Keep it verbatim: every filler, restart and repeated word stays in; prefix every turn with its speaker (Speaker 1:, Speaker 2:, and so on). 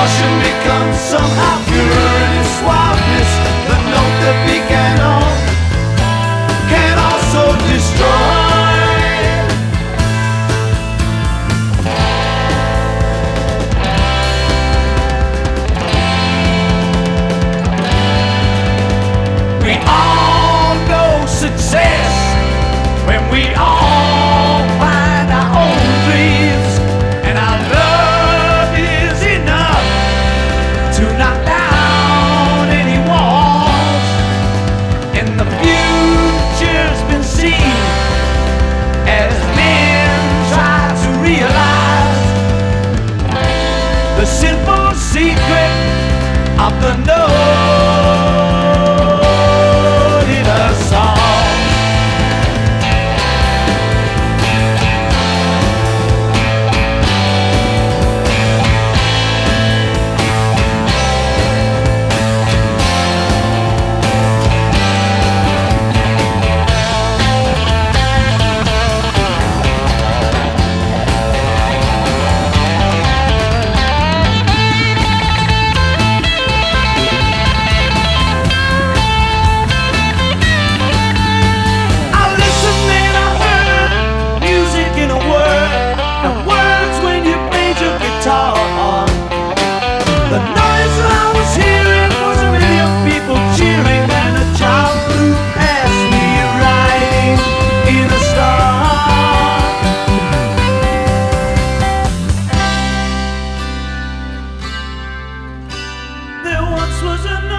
Speaker 1: caution becomes somehow purer in its suaveness. The note that began on can also destroy. We all know success when we all find our own dreams, and our love is enough to knock down any walls. And the future's been seen as men try to realize the simple secret of the note in a song. The noise I was hearing was a million people cheering, and a child flew past me riding in a star. There once was a